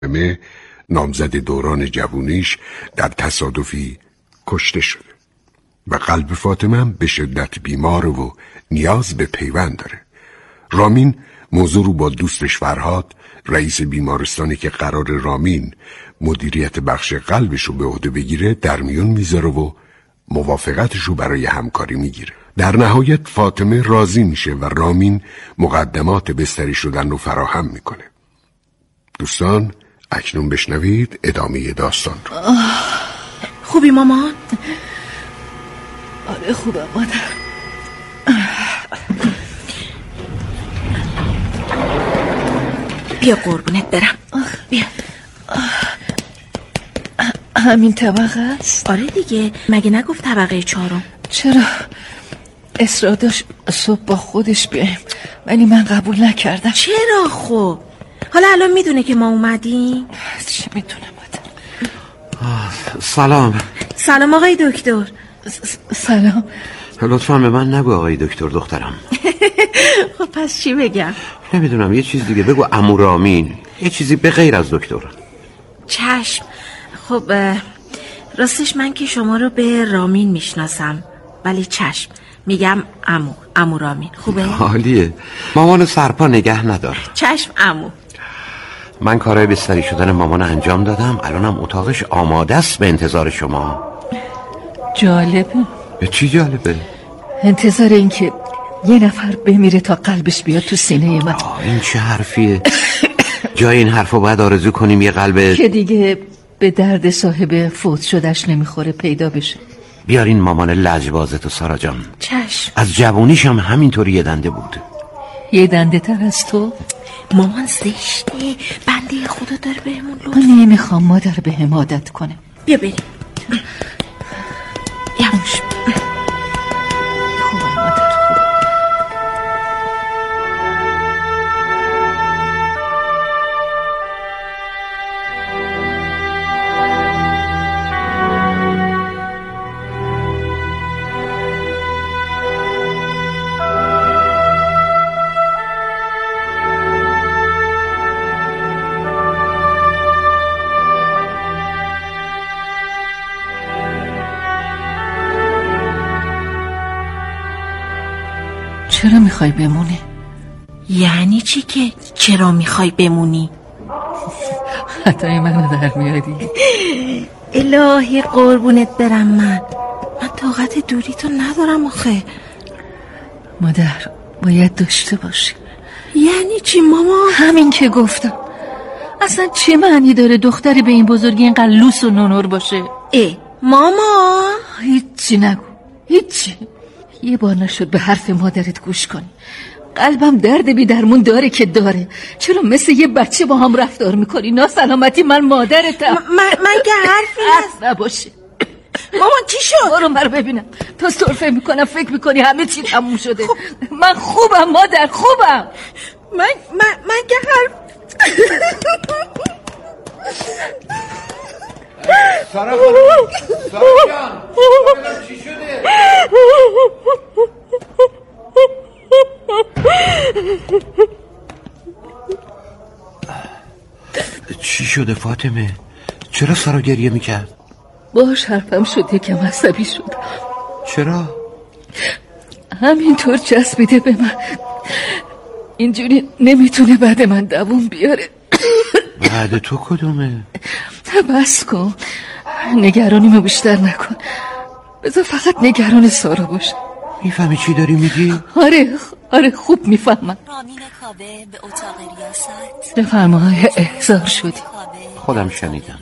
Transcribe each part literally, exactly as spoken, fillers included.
فاطمه نامزد دوران جوونیش در تصادفی کشته شده و قلب فاطمه هم به شدت بیماره و نیاز به پیوند داره. رامین موضوع رو با دوستش فرهاد، رئیس بیمارستانی که قرار رامین مدیریت بخش قلبش رو به عهده بگیره، در میون میذاره و موافقتش رو برای همکاری میگیره. در نهایت فاطمه راضی میشه و رامین مقدمات بستری شدن رو فراهم میکنه. دوستان اکنون بشنوید ادامه داستان رو. خوبی مامان؟ آره خوبم مادر. بیا قربونت برم. بیا. همین طبقه است؟ آره دیگه، مگه نگفت طبقه چهارم؟ چرا؟ اصرار داشت صبح با خودش بیایم ولی من قبول نکردم. چرا خب؟ حالا الان میدونه که ما اومدیم؟ چه میدونه مادر؟ سلام. سلام آقای دکتر. سلام. لطفاً به من نگو آقای دکتر دخترم. خب پس چی بگم؟ نمیدونم، یه چیز دیگه بگو. عمو رامین، یه چیزی به غیر از دکتر. چشم. خب راستش من که شما رو به رامین میشناسم، ولی چشم میگم عمو. عمو رامین خوبه؟ عالیه. مامان سرپا نگه ندار. چشم عمو. من کارهای بستری شدن مامان انجام دادم، الانم اتاقش آماده است به انتظار شما. جالبه. چی جالبه؟ انتظار این که یه نفر بمیره تا قلبش بیاد تو سینه من. این چه حرفیه؟ جای این حرفو باید آرزو کنیم یه قلب که دیگه به درد صاحب فوت شدش نمیخوره پیدا بشه. بیارین مامان لجبازتو سارا جان. چشم. از جوونیش هم همینطوری یه دنده بود. یه دنده تر از تو؟ مامان زشته، بنده خدا داره بهمون لطف. من نمیخوام مادر بهم عادت کنه. بیا بریم. یواش. خوبه مادر خوب. چرا میخوای بمونی؟ یعنی چی که چرا میخوای بمونی؟ خطای منو در میاری. الهی قربونت برم. من من طاقت دوری تو ندارم آخه. مادر باید داشته باشی. یعنی چی مامان؟ همین که گفتم. اصلا چه معنی داره دختری به این بزرگی اینقدر لوس و نونور باشه؟ ای مامان هیچی نگو، هیچی. یه بار نشد به حرف مادرت گوش کنی. قلبم درد بی درمون داره که داره. چرا مثل یه بچه با هم رفتار میکنی؟ ناسلامتی من مادرتم. م- من, من که حرفی هست نباشه. مامان چی شد؟ برو مرو ببینم. تو سرفه میکنم فکر میکنی همه چی تموم شده. خب. من خوبم مادر، خوبم. من من من که حرف سارا خانم، سارا جان، ببینم چی شده؟ چی شده فاطمه؟ چرا سارا گریه میکرد؟ باش حرفم شد یکم عصبی شد. چرا؟ همینطور چسبیده به من. اینجوری نمیتونه بعد من دووم بیاره. بعد تو کدومه؟ بس کن، نگرانیمو بیشتر نکن. بذار فقط نگران سارا باشه. میفهمی چی داری میگی؟ آره آره خوب میفهمم. رامین کاوه به اتاق ریاست. بفرما احضار شدی. خودم شنیدم.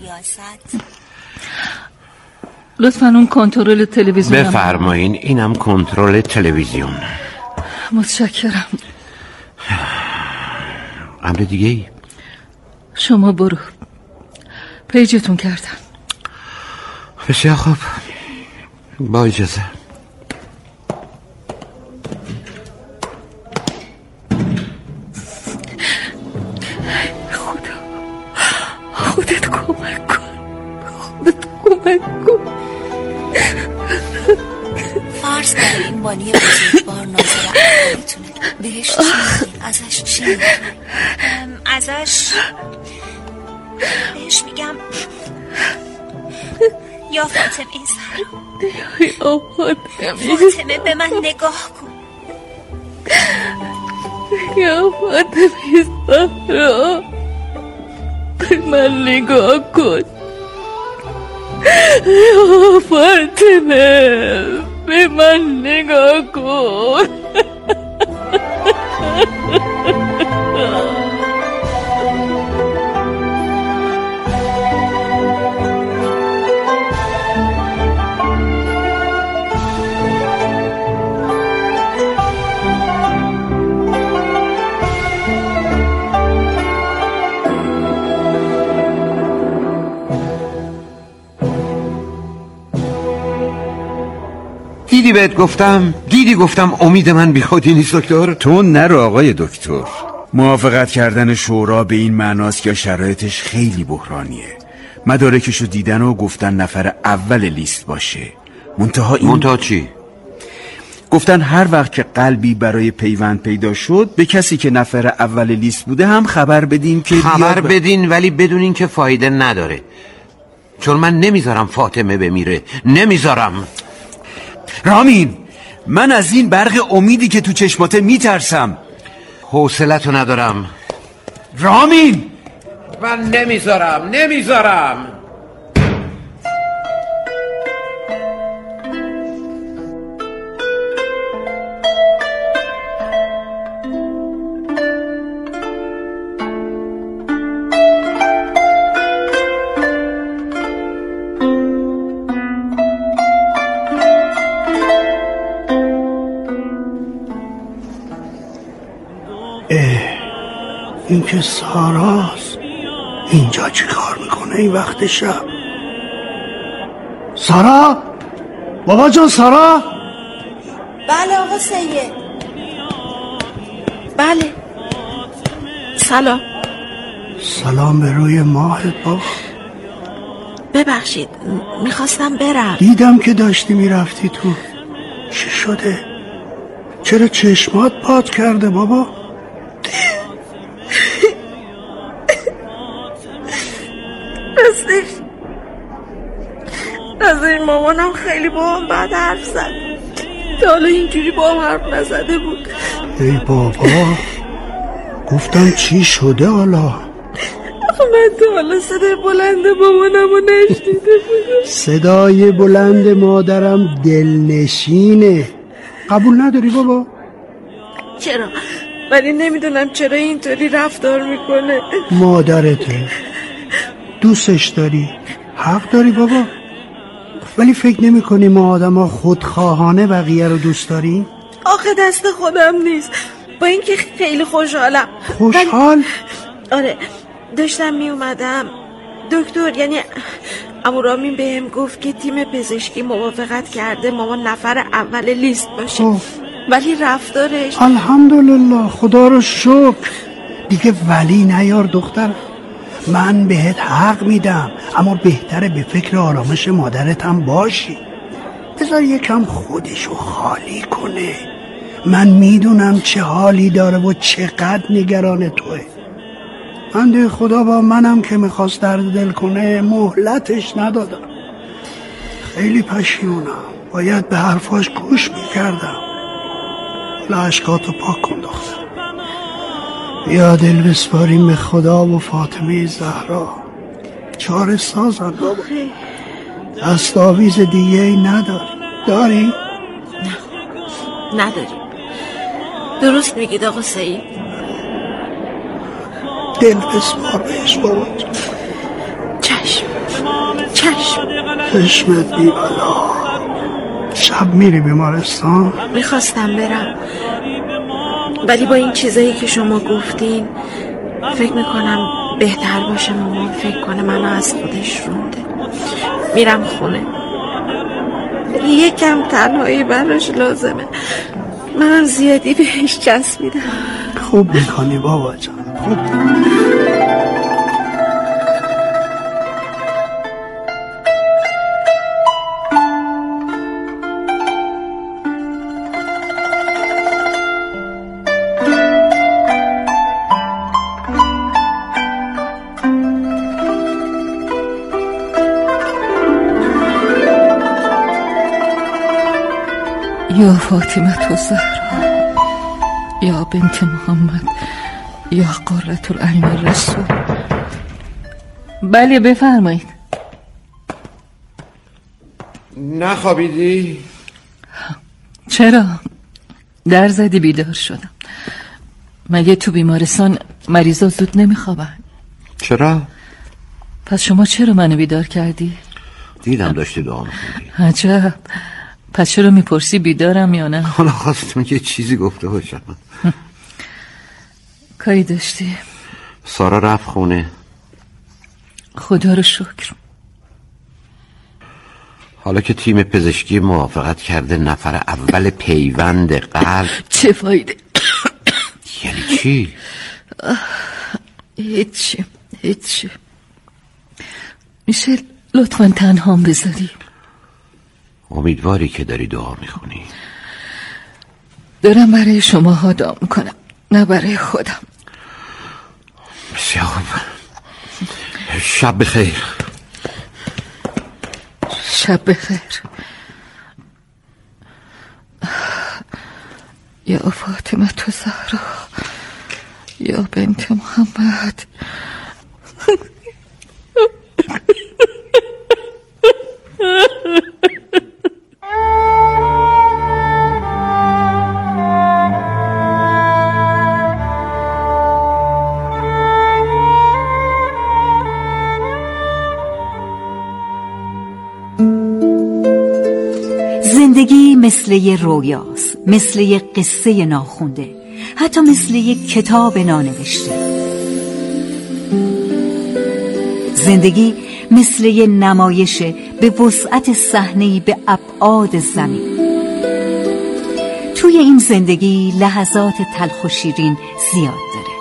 لطفاً اون کنترل تلویزیون بفرمایین، اینم کنترل تلویزیون. متشکرم. امر دیگه ای؟ شما برو، پیجتون کردم. بسیار خوب، با اجازه. خدا خودت کمک کن، خودت کمک کن. فرض کنید این بانی بزرگوار ناظر احوالیتونه. بهش چی میگین؟ ازش چی میگین؟ ازش بهش میگم یا فاطمه زهرا، یا فاطمه فاطمه به من نگاه کن، یا فاطمه زهرا به من نگاه کن، یا فاطمه به من نگاه کن. دیدی بهت گفتم دیدی گفتم امید من بیخودی نیست دکتر. تو نرو آقای دکتر. موافقت کردن شورا به این معناست که شرایطش خیلی بحرانیه. مدارکشو دیدن و گفتن نفر اول لیست باشه. منتها این منتها چی؟ گفتن هر وقت که قلبی برای پیوند پیدا شد به کسی که نفر اول لیست بوده هم خبر بدین که خبر ب... بدین ولی بدونین که فایده نداره، چون من نمیذارم فاطمه بمیره، نمیذارم. رامین، من از این برق امیدی که تو چشماته میترسم. حوصله‌تو ندارم رامین. من نمیذارم نمیذارم. این که ساراست، اینجا چی کار میکنه این وقت شب؟ سارا؟ بابا جان سارا؟ بله آقا سید. بله سلام. سلام به روی ماهت بابا. ببخشید میخواستم برم. دیدم که داشتی میرفتی تو. چی شده؟ چرا چشمات پات کرده بابا؟ راستش از این مامانم خیلی با هم بعد حرف زد، تا حالا اینجوری با هم حرف نزده بود. ای بابا گفتم چی شده حالا؟ آخه من تا حالا صدای بلند مامانم رو نشنیده بودم. صدای بلند مادرم دلنشینه. قبول نداری بابا؟ چرا؟ ولی نمیدونم چرا اینطوری رفتار میکنه. مادرته، دوستش داری، حق داری بابا، ولی فکر نمی کنی ما آدم ها خودخواهانه بقیه رو دوست داریم؟ آخه دست خودم نیست، با اینکه خیلی خوشحالم. خوشحال؟ آره داشتم می اومدم دکتر، یعنی عمو رامین بهم گفت که تیم پزشکی موافقت کرده مامان نفر اول لیست باشه. اوه. ولی رفتارش الحمدلله، خدا رو شکر. دیگه ولی نیار دختر، من بهت حق میدم، اما بهتره به فکر آرامش مادرت هم باشی. بذار یکم خودشو خالی کنه. من میدونم چه حالی داره و چقدر نگران توه. بنده خدا با منم که میخواست درد دل کنه مهلتش ندادم. خیلی پشیمونم، باید به حرفاش گوش میکردم. اشکاتو پاک کن دختر، بیا دل بسپاریم به خدا و فاطمه زهرا. چاره سازن بابا، دستاویز دیگه ای نداری؟ داری؟ نه نداری. درست میگید آقا سعید. دل بسپار بهش بابا. چشم چشم. چشمت بی بلا. شب میری بیمارستان؟ میخواستم برم، ولی با این چیزایی که شما گفتین فکر میکنم بهتر باشه مامان فکر کنه منو از خودش رونده. میرم خونه، یکم تنهایی براش لازمه، من زیادی بهش چسبیدم. خوب میکنی بابا جان، خوب. یا فاطمه الزهرا یا بنت محمد یا قرة العین الرسول. بله بفرمایید. نخوابیدی؟ چرا؟ در زدی بیدار شدم. مگه تو بیمارستان مریضا زود نمیخوابن؟ چرا؟ پس شما چرا منو بیدار کردی؟ دیدم داشتی دعا میخوندی. عجب. پس چرا میپرسی بیدارم یا نه؟ حالا خواستم یه چیزی گفته باشم. کاری داشتی؟ سارا رفت خونه. خدا رو شکر. حالا که تیم پزشکی موافقت کرده نفر اول پیوند قلب، چه فایده؟ یعنی چی؟ هیچی هیچی. میشه لطفاً تنهام بذاری؟ امیدواری که داری دعا میخونی. دارم برای شما ها دعا میکنم، نه برای خودم. بسیار خوب. شب بخیر. شب بخیر. یا فاطمه الزهرا یا بنت محمد. زندگی مثل یه رویاست، مثل یه قصه ناخونده، حتی مثل یه کتاب نانوشته. زندگی مثل یه نمایش به وسعت صحنه‌ای به ابعاد زمین. توی این زندگی لحظات تلخ و شیرین زیاد داره.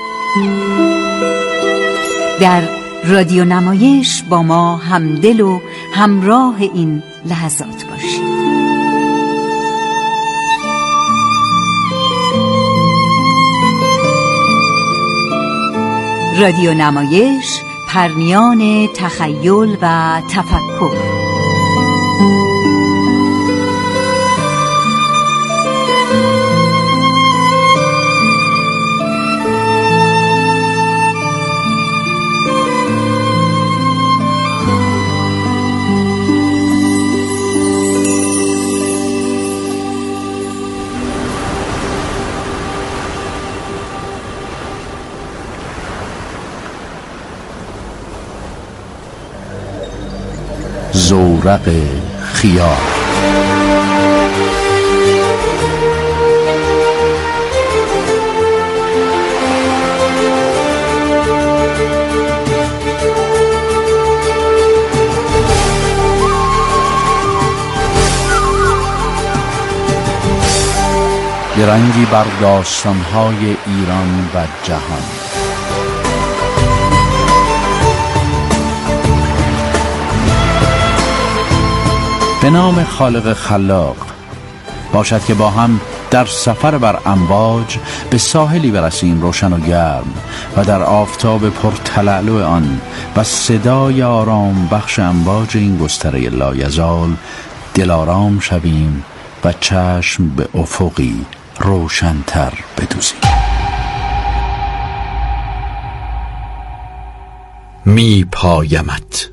در رادیو نمایش با ما همدل و همراه این لحظات باشید. رادیو نمایش، پرنیان تخیل و تفکر. زورق خیال. درنگی بر داستان‌های ایران و جهان. به نام خالق خلاق. باشد که با هم در سفر بر امواج به ساحلی برسیم روشن و گرم و در آفتاب پرتلالو آن و صدای آرام بخش امواج این گستره لایزال دلارام شویم و چشم به افقی روشن‌تر بدوزیم. می پایمت.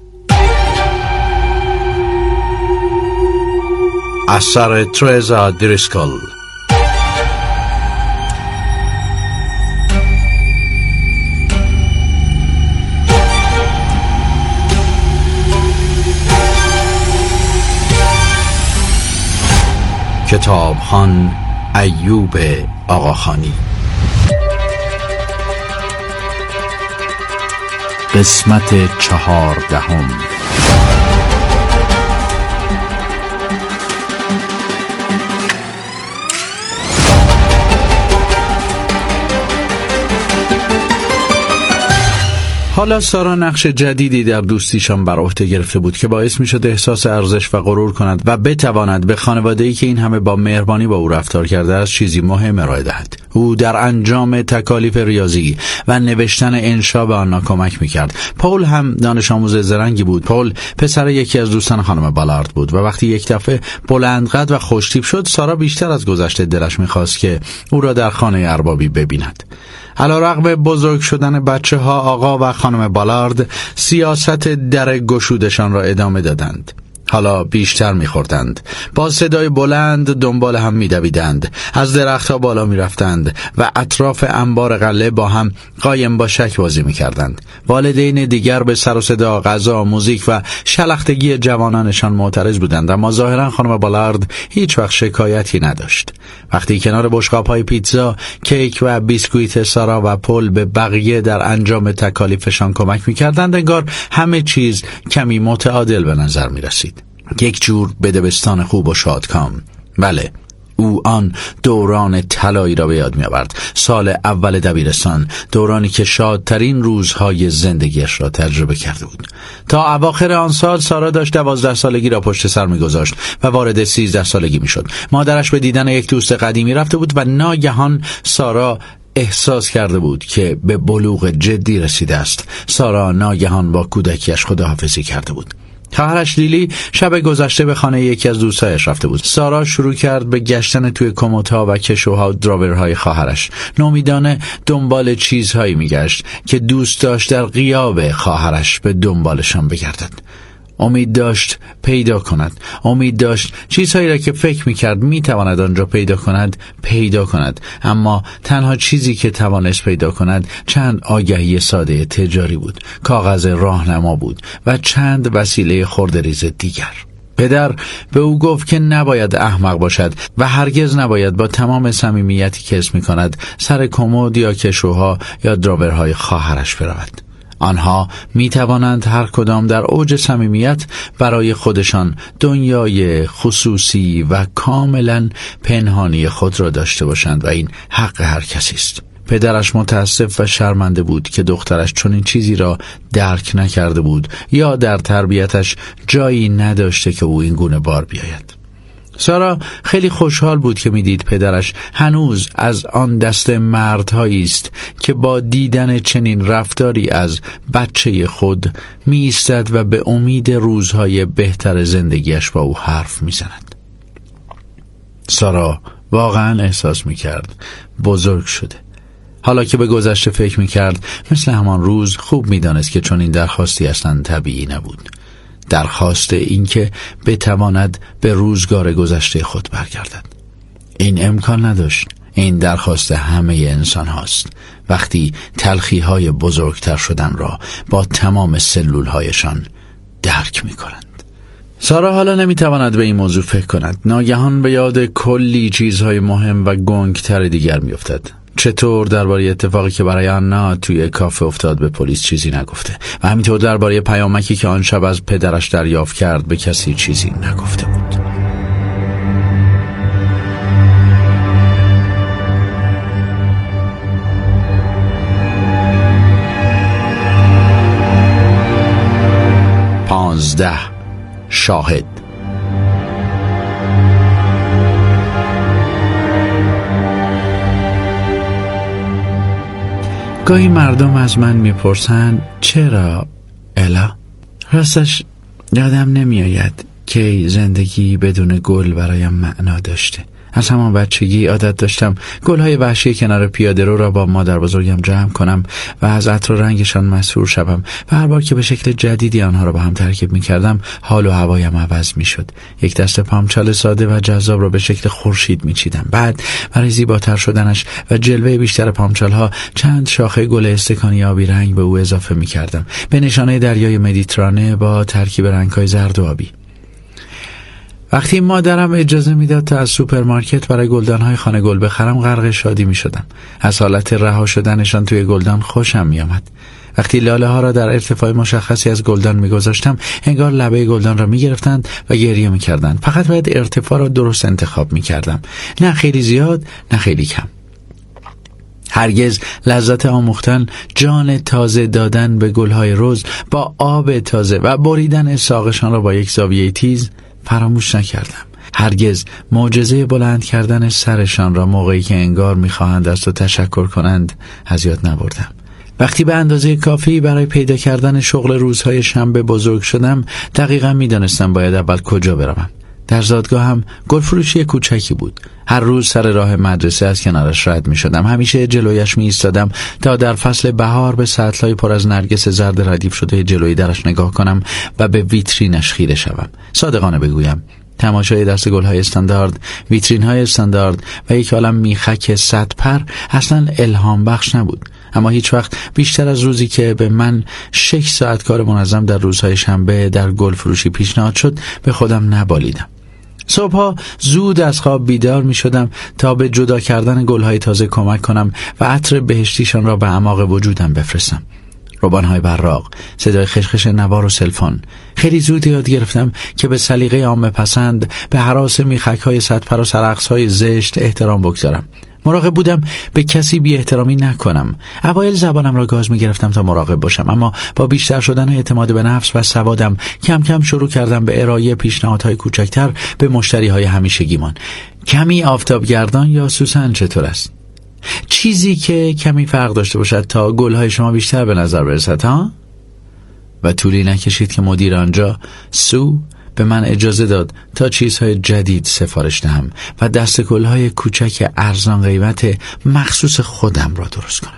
اثر ترزا دریسکل. کتابخوان ایوب آقاخانی. قسمت چهاردهم. حالا سارا نقش جدیدی در دوستیشان بر عهده گرفته بود که باعث میشد احساس ارزش و غرور کند و بتواند به خانواده‌ای که این همه با مهربانی با او رفتار کرده است چیزی مهم ارائه دهد. او در انجام تکالیف ریاضی و نوشتن انشا به آنها کمک میکرد. پول هم دانش آموز زرنگی بود. پول پسر یکی از دوستان خانم بالارد بود و وقتی یک دفعه بلندقد و خوشتیپ شد، سارا بیشتر از گذشته دلش میخواست که او را در خانه اربابی ببیند. علیرغم بزرگ شدن بچه ها، آقا و خانم بالارد سیاست در گشودشان را ادامه دادند. حالا بیشتر می‌خوردند، با صدای بلند دنبال هم می‌دویدند، از درخت‌ها بالا می‌رفتند و اطراف انبار غله با هم قایم با شک بازی می‌کردند. والدین دیگر به سر و صدا، غذا، موزیک و شلختگی جوانانشان معترض بودند، اما ظاهراً خانم بالارد هیچ وقت شکایتی نداشت. وقتی کنار بشقاب‌های پیتزا، کیک و بیسکویت سارا و پل به بقیه در انجام تکالیفشان کمک می‌کردند، انگار همه چیز کمی متعادل به نظر می‌رسید. یک جور بدبستان خوب و شادکام. بله، او آن دوران طلایی را به یاد می‌آورد. سال اول دبیرستان، دورانی که شادترین روزهای زندگیش را تجربه کرده بود. تا اواخر آن سال سارا داشت دوازده سالگی را پشت سر می‌گذاشت و وارد سیزده سالگی می‌شد. مادرش به دیدن یک دوست قدیمی رفته بود و ناگهان سارا احساس کرده بود که به بلوغ جدی رسیده است. سارا ناگهان با کودکیش خداحافظی کرده بود. خواهرش لیلی شب گذشته به خانه یکی از دوستایش رفته بود. سارا شروع کرد به گشتن توی کمدها و کشوها و دراورهای خواهرش. نومیدانه دنبال چیزهایی میگشت که دوست داشت در غیاب خواهرش به دنبالشان بگردد. امید داشت پیدا کند. امید داشت چیزهایی را که فکر میکرد میتواند آنجا پیدا کند پیدا کند. اما تنها چیزی که توانست پیدا کند چند آگهی ساده تجاری بود، کاغذ راهنما بود و چند وسیله خردریز دیگر. پدر به او گفت که نباید احمق باشد و هرگز نباید با تمام صمیمیتی که حس میکند سر کمد یا کشوها یا دراورهای خواهرش برود. آنها می توانند هر کدام در اوج صمیمیت برای خودشان دنیای خصوصی و کاملا پنهانی خود را داشته باشند و این حق هر کسی است. پدرش متاسف و شرمنده بود که دخترش چنین چیزی را درک نکرده بود یا در تربیتش جایی نداشته که او این گونه بار بیاید. سارا خیلی خوشحال بود که میدید پدرش هنوز از آن دست مردهایی است که با دیدن چنین رفتاری از بچه خود می ایستد و به امید روزهای بهتر زندگیش با او حرف می زند. سارا واقعا احساس می کرد بزرگ شده. حالا که به گذشته فکر می کرد مثل همان روز خوب می دانست که چنین درخواستی اصلا طبیعی نبود. درخواست این که بتواند به روزگار گذشته خود برگردد. این امکان نداشت. این درخواست همه انسان هاست وقتی تلخی های بزرگتر شدن را با تمام سلول هایشان درک می کنند. سارا حالا نمی تواند به این موضوع فکر کند. ناگهان به یاد کلی چیزهای مهم و گنگتر دیگر می افتد. چطور درباره اتفاقی که برای آنا توی کافه افتاد به پلیس چیزی نگفته و همینطور درباره پیامکی که آن شب از پدرش دریافت کرد به کسی چیزی نگفته بود. پانزده. شاهد. گاهی مردم از من میپرسن چرا الا؟ راستش یادم نمیآید که زندگی بدون گل برایم معنا داشته. از همان بچگی عادت داشتم گلهای وحشی کنار پیاده رو را با مادر بزرگم جمع کنم و از عطر و رنگشان مسحور شوم و هر بار که به شکل جدیدی آنها را با هم ترکیب می کردم حال و هوایم عوض می شد. یک دسته پامچال ساده و جذاب را به شکل خورشید می چیدم. بعد برای زیباتر شدنش و جلوه بیشتر پامچال ها چند شاخه گل استکانی آبی رنگ به او اضافه می کردم، به نشانه دریای مدیترانه با ترکیب رنگ‌های زرد و آبی. وقتی مادرم اجازه میداد تا از سوپرمارکت برای گلدان‌های خانه گل بخرم غرق شادی می شدم. از حالت رها شدنشان توی گلدان خوشم می آمد. وقتی لاله ها را در ارتفاع مشخصی از گلدان می گذاشتم انگار لبه گلدان را می گرفتند و گریه می کردند. فقط باید ارتفاع را درست انتخاب می کردم، نه خیلی زیاد نه خیلی کم. هرگز لذت آموختن، جان تازه دادن به گلهای رز با آب تازه و بریدن ساقشان را با یک زاویه تیز فراموش نکردم. هرگز معجزه بلند کردن سرشان را موقعی که انگار می‌خواهند از تو تشکر کنند از یاد نبردم. وقتی به اندازه کافی برای پیدا کردن شغل روزهای شنبه بزرگ شدم، دقیقاً می‌دانستم باید اول کجا بروم. در زادگاهم گلفروشی کوچکی بود. هر روز سر راه مدرسه از کنارش رد می شدم. همیشه جلویش می ایستادم تا در فصل بهار به سطلای پر از نرگس زرد ردیف شده جلوی درش نگاه کنم و به ویترینش خیره شوم. صادقانه بگویم تماشای دست گل‌های استاندارد، ویترین‌های استاندارد و یک عالم میخک صد پر اصلا الهام بخش نبود. اما هیچ وقت بیشتر از روزی که به من شش ساعت کار منظم در روزهای شنبه در گل فروشی پیشنهاد شد به خودم نبالیدم. صبحها زود از خواب بیدار می شدم تا به جدا کردن گل‌های تازه کمک کنم و عطر بهشتیشان را به اعماق وجودم بفرستم. روبان‌های براق، صدای خشخش نوار و سلفون. خیلی زود یاد گرفتم که به سلیقه عامه پسند، به هراس میخک‌های صدپر و سرعکس‌های زشت احترام بگذارم. مراقب بودم به کسی بی احترامی نکنم. اوایل زبانم را گاز می گرفتم تا مراقب باشم، اما با بیشتر شدن اعتماد به نفس و سوادم کم کم شروع کردم به ارائه پیشنهادهای کوچکتر به مشتریهای همیشگیمان. کمی آفتابگردان یا سوسن چطور است؟ چیزی که کمی فرق داشته باشد تا گل‌های شما بیشتر به نظر برسد ها؟ و طولی نکشید که مدیر آنجا سو به من اجازه داد تا چیزهای جدید سفارش دهم و دست گل‌های کوچک ارزان قیمت مخصوص خودم را درست کنم.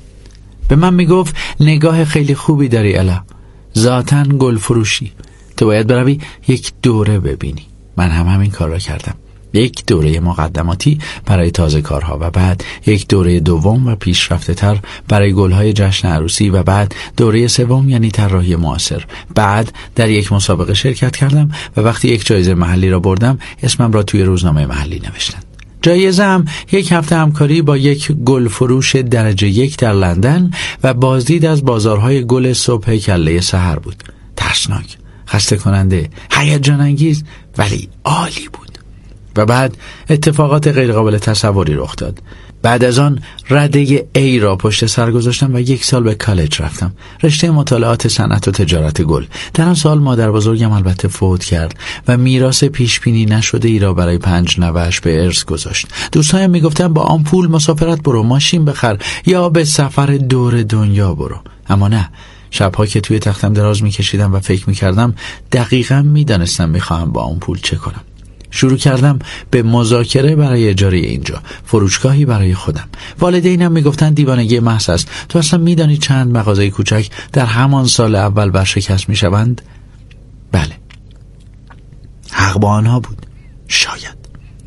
به من میگفت نگاه خیلی خوبی داری الا، ذاتاً گل فروشی، تو باید بروی یک دوره ببینی. من هم همین کار را کردم. یک دوره مقدماتی برای تازه کارها و بعد یک دوره دوم و پیشرفته تر برای گلهای جشن عروسی و بعد دوره سوم یعنی طراحی معاصر. بعد در یک مسابقه شرکت کردم و وقتی یک جایزه محلی را بردم اسمم را توی روزنامه محلی نوشتن. جایزه هم یک هفته همکاری با یک گل فروش درجه یک در لندن و بازدید از بازارهای گل صبح کله سحر بود. ترسناک، خسته کننده، هیجان انگیز ولی عالی بود. و بعد اتفاقات غیرقابل تصوری رخ داد. بعد از آن رده ای را پشت سر گذاشتم و یک سال به کالج رفتم، رشته مطالعات صنعت و تجارت گل. در آن سال مادر بزرگم البته فوت کرد و میراث پیش بینی نشده ای را برای پنج نوه‌اش به ارث گذاشت. دوستایم میگفتن با آن پول مسافرت برو، ماشین بخر یا به سفر دور دنیا برو. اما نه، شبها که توی تختم دراز میکشیدم و فکر میکردم دقیقاً میدانستم میخواهم با آن پول چه کنم. شروع کردم به مذاکره برای اجاره اینجا، فروشگاهی برای خودم. والدینم میگفتن دیوانگی محض است. تو اصلا میدانی چند مغازه کوچک در همان سال اول ورشکست میشوند؟ بله، حق با آنها بود. شاید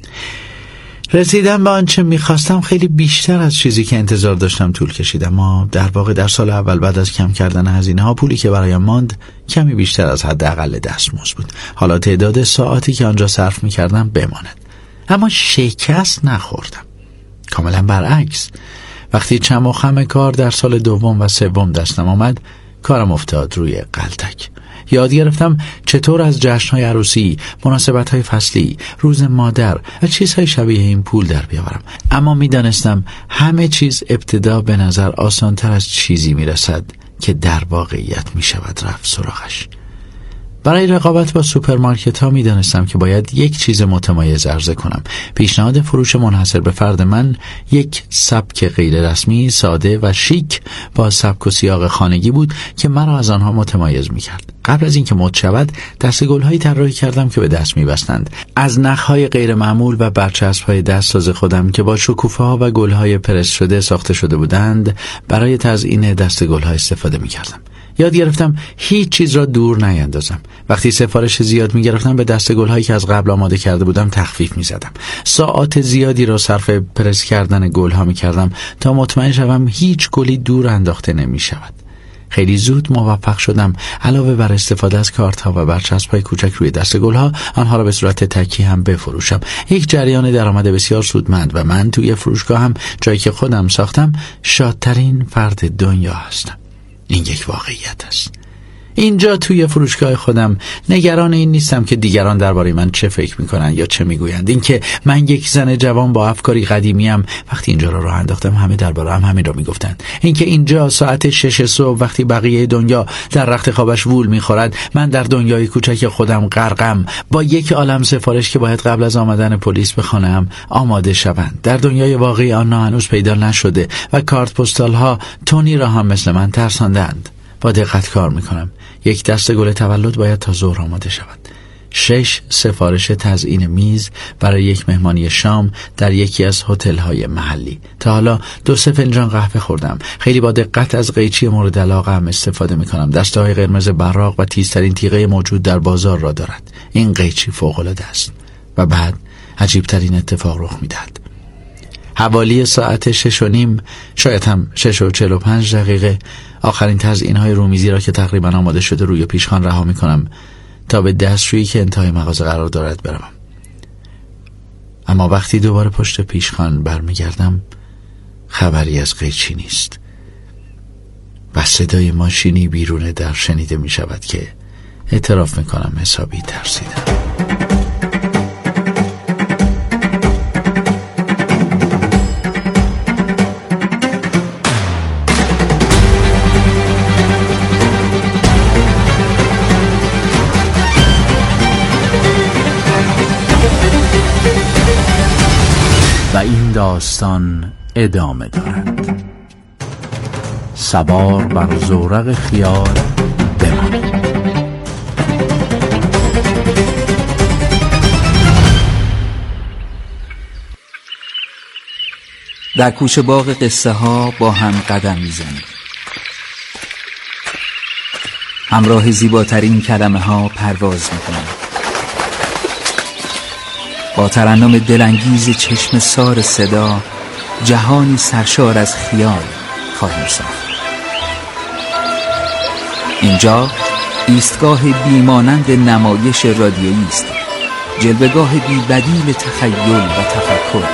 رسیدم به آنچه میخواستم خیلی بیشتر از چیزی که انتظار داشتم طول کشید، اما در واقع در سال اول بعد از کم کردن هزینه ها پولی که برایم ماند کمی بیشتر از حداقل دستمزد بود. حالا تعداد ساعاتی که آنجا صرف میکردم بماند، اما شکست نخوردم. کاملا برعکس، وقتی چم و خم کار در سال دوم و سوم دستم آمد کارم افتاد روی غلطک. یاد گرفتم چطور از جشن‌های عروسی، مناسبت‌های فصلی، روز مادر و چیزهای شبیه این پول در بیاورم. اما می‌دانستم همه چیز ابتدا به نظر آسان‌تر از چیزی می‌رسد که در واقعیت می‌شود رفت سراغش. برای رقابت با سوپرمارکت ها می دانستم که باید یک چیز متمایز عرضه کنم. پیشنهاد فروش منحصر به فرد من یک سبک غیر رسمی، ساده و شیک با سبک و سیاق خانگی بود که مرا از آنها متمایز می کرد. قبل از اینکه مد شود دست گل‌هایی طراحی کردم که به دست می‌بستند. از نخ‌های غیر معمول و برچسب‌های دستساز خودم که با شکوفه‌ها و گل‌های پرس شده ساخته شده بودند برای تزیین دست گل‌ها استفاده می‌کردم. یاد گرفتم هیچ چیز را دور نیندازم. وقتی سفارش زیاد می‌گرفتم به دست گل‌هایی که از قبل آماده کرده بودم تخفیف می‌زدم. ساعات زیادی را صرف پرس کردن گل‌ها می‌کردم تا مطمئن شوم هیچ گلی دور انداخته نمی‌شود. خیلی زود موفق شدم علاوه بر استفاده از کارت‌ها و برچسب‌های کوچک روی دست گل‌ها آنها را به صورت تکی هم بفروشم. یک جریان درآمد بسیار سودمند و من توی فروشگاهم، جایی که خودم ساختم، شادترین فرد دنیا هستم. این یک واقعیت است. اینجا توی فروشگاه خودم نگران این نیستم که دیگران درباره من چه فکر میکنن یا چه میگویند. اینکه من یک زن جوان با افکاری قدیمیم، وقتی اینجا را راه انداختم همه درباره هم همین را میگفتند. اینکه اینجا ساعت شش صبح وقتی بقیه دنیا در رخت خوابش وول میخورد، من در دنیای کوچک خودم غرقم، با یک عالم سفارش که باید قبل از آمدن پلیس به خانه‌ام آماده شوند. در دنیای واقعی آنها هنوز پیدا نشده و کارت پستال ها تونی را هم مثل من ترساندند. با دقت کار میکنم. یک دسته گل تولد باید تا ظهر آماده شود. شش سفارش تزیین میز برای یک مهمانی شام در یکی از هتل‌های محلی. تا حالا دو سه فنجان قهوه خوردم. خیلی با دقت از قیچی مورد علاقه‌ام استفاده میکنم. دسته‌های قرمز براق و تیزترین تیغه موجود در بازار را دارد. این قیچی فوق‌العاده است. و بعد عجیبترین اتفاق رخ میدهد. حوالی ساعت شش و نیم، شاید هم شش و چل و پنج دقیقه، آخرین تزیین‌های رومیزی را که تقریبا آماده شده روی پیشخوان رها می‌کنم تا به دستشویی که انتهای مغازه قرار دارد بروم. اما وقتی دوباره پشت پیشخوان برمیگردم خبری از قیچی نیست و صدای ماشینی بیرون در شنیده می‌شود که اعتراف می‌کنم حسابی ترسیدم. و این داستان ادامه دارد. سوار بر زورق خیال بمانید. در کوچه باغ قصه ها با هم قدم میزنیم. همراه زیباترین کلمه ها پرواز میکنیم. با ترنم دلانگیز چشم سار صدا جهانی سرشار از خیال خواهیم ساخت. اینجا ایستگاه بیمانند نمایش رادیویی است، جلوه‌گاه بی بدیل تخیل و تفکر.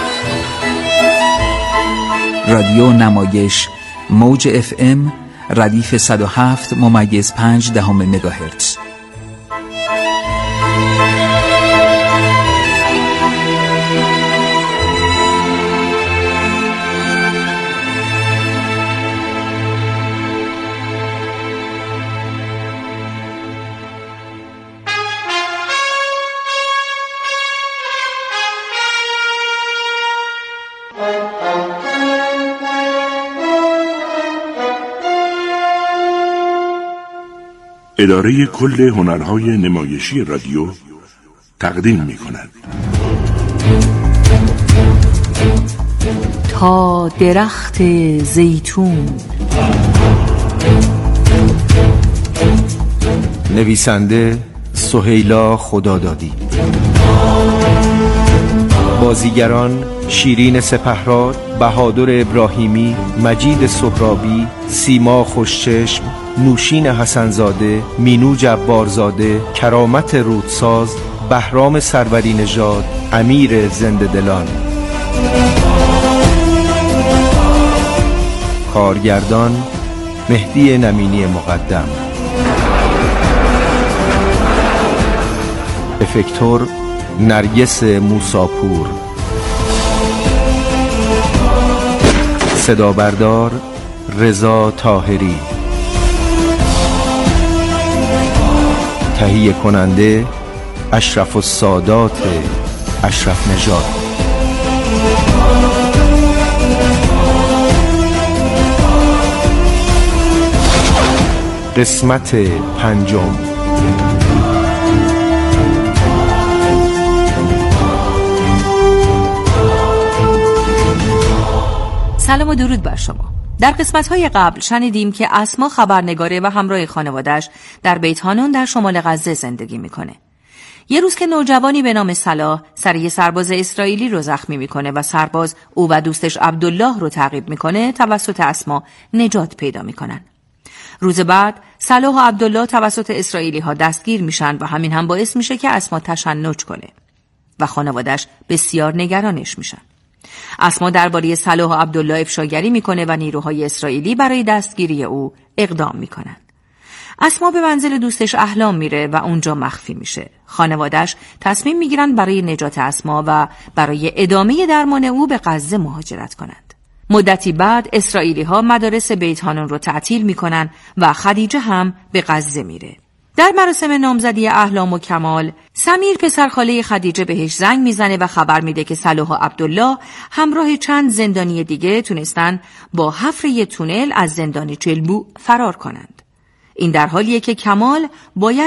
رادیو نمایش موج اف ام ردیف صد و هفت ممیز پنج دهم مگاهرتز. اداره کل هنرهای نمایشی رادیو تقدیم می کند تا درخت زیتون. نویسنده سهیلا خدادادی. بازیگران شیرین سپهراد، بهادر ابراهیمی، مجید سهرابی، سیما خوشچشم، نوشین حسنزاده، مینو جبارزاده، کرامت رودساز، بهرام سروری نژاد، امیر زنده دلان. کارگردان مهدی نمینی مقدم. افکتور نرگس موساپور. صدا بردار رضا طاهری. تهیه کننده اشرف السادات اشرف نژاد. قسمت پنجم. سلام و درود بر شما. در قسمت‌های قبل شنیدیم که اسما خبرنگاره و همراه خانواده‌اش در بیت هانون در شمال غزه زندگی میکنه. یه روز که نوجوانی به نام صلاح سر یه سرباز اسرائیلی رو زخمی میکنه و سرباز او و دوستش عبدالله رو تعقیب میکنه، توسط اسما نجات پیدا میکنن. روز بعد صلاح و عبدالله توسط اسرائیلی ها دستگیر میشن و همین هم باعث میشه که اسما تشنج کنه و خانواده‌اش بسیار نگرانش میشن. اسما درباره صلاح و عبدالله افشاگری میکنه و نیروهای اسرائیلی برای دستگیری او اقدام میکنن. اسما به منزل دوستش احلام میره و اونجا مخفی میشه. خانواده‌اش تصمیم میگیرن برای نجات اسما و برای ادامه درمان او به غزه مهاجرت کنند. مدتی بعد اسرائیلی ها مدارس بیت حانون رو تعطیل میکنن و خدیجه هم به غزه میره. در مراسم نامزدی احلام و کمال، سمیر پسرخاله خدیجه بهش زنگ میزنه و خبر میده که صلاح و عبدالله همراه چند زندانی دیگه تونستن با حفر یه تونل از زندان جلبو فرار کنند. این در حالیه که کمال باید